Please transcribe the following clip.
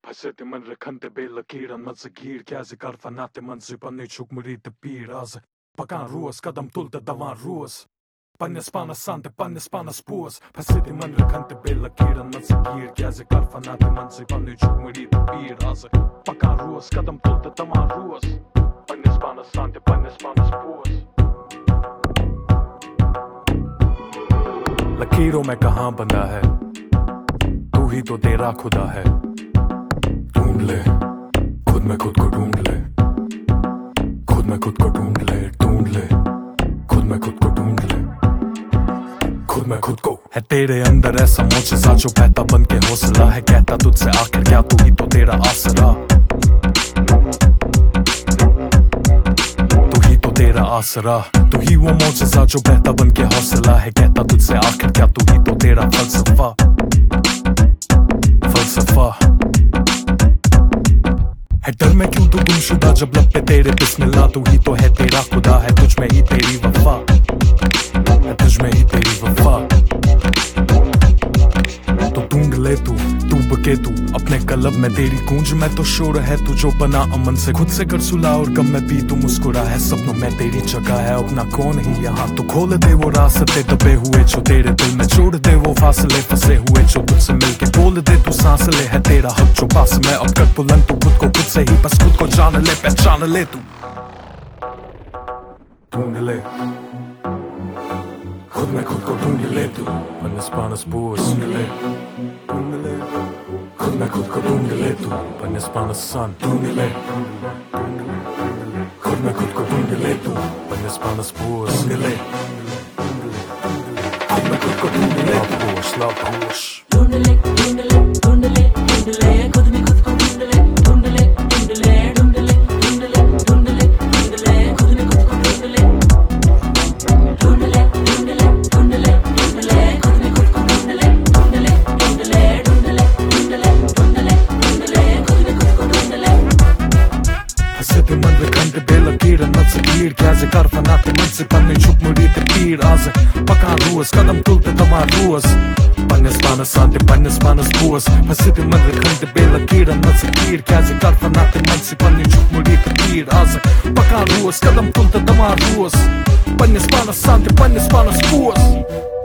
Fase timan rekante be lakiran man se gir kjazi karfana timan si pani çuk mëri të piraz. Pakan ruas kadam tulte davan ruas. Pannes panas sante pannes panas puas. Fase timan rekante be lakiran man se gir kjazi karfana timan si pani çuk mëri të piraz. Pakan ruas kadam tulte davan ruas. Pannes panas sante pannes panas puas. लकीरों में कहाँ बंधा है, तू ही तो तेरा खुदा है। ढूंढ ले खुद में खुद को ढूंढ ले, खुद में खुद को ढूंढ ले, ढूंढ ले खुद में खुद को ढूंढ ले, खुद में खुद को। है तेरे अंदर ऐसा मोजज़ा जो बहता बन के हौसला है, कहता तुझसे आखिर क्या तू ही तो तेरा आसरा, तू ही तो तेरा आसरा। तू ही वो मोजज़ा जो बहता बन के हौसला है, कहता तुझसे आखिर क्या तू ही तो तेरा फलसफा, फलसफा। है डर में क्यों तू गुमशुदा जब लब पे तेरे बिस्मिल्लाह, तू ही तो है तेरा खुदा है, तुझ में ही तेरी वफा है, तुझ में ही तेरी वफा। तो ढूंढ ले तू बके तू अपने कलब में तेरी गूंज में तो शोर है, तू जो बना अमन से खुद से कर सुला और गम में भी तू मुस्कुरा है। सपनों में तेरी जगह है अपना कौन ही यहाँ, तो खोल दे वो रास्ते दबे हुए जो तेरे दिल में, छोड़ दे वो फासले फंसे हुए जो तुझसे मिलके, बोल दे तू सांस ले है तेरा हक जो पास में, अब कर बुलंद तू खुद को खुद से ही बस खुद को जान ले, पहचान ले तू। ढूंढ ले खुद में खुद को ढूंढ ले तू, पन्नस पानस पूस ढूंढ ले खुद में खुद को ढूंढ ले तू, पन्नस पानस सन ढूंढ ले खुद में खुद को ढूंढ ले तू, पन्नस पानस पूस ढूंढ ले खुद में खुद को ढूंढ ले, love push ढूंढ ले ढूंढ ले ढूंढ ले ढूंढ ले खुद में खुद को ढूंढ ले, ढूंढ ले ढूंढ ले ढूंढ ले ढूंढ ले ढूंढ ले ढूंढ ले खुद में खुद को ढूंढ ले, ढूंढ ले ढूंढ ले ढूंढ ले ढूंढ ले खुद में खुद को ढूंढ ले, ढूंढ ले ढूंढ ले ढूंढ ले ढूंढ ले ढूंढ ले ढूंढ ले खुद में खुद को ढूंढ ले। Fase timan rekante be lakiran man se gir kjazi karfana timan si pani çuk mëri të piraz. Pakan ruas kadam tulte davan ruas. Pannes panas sante pannes panas puas. Fase timan rekante be lakiran man se gir kjazi karfana timan si pani çuk mëri të piraz. Pakan ruas kadam tulte davan ruas. Pannes panas sante pannes panas puas.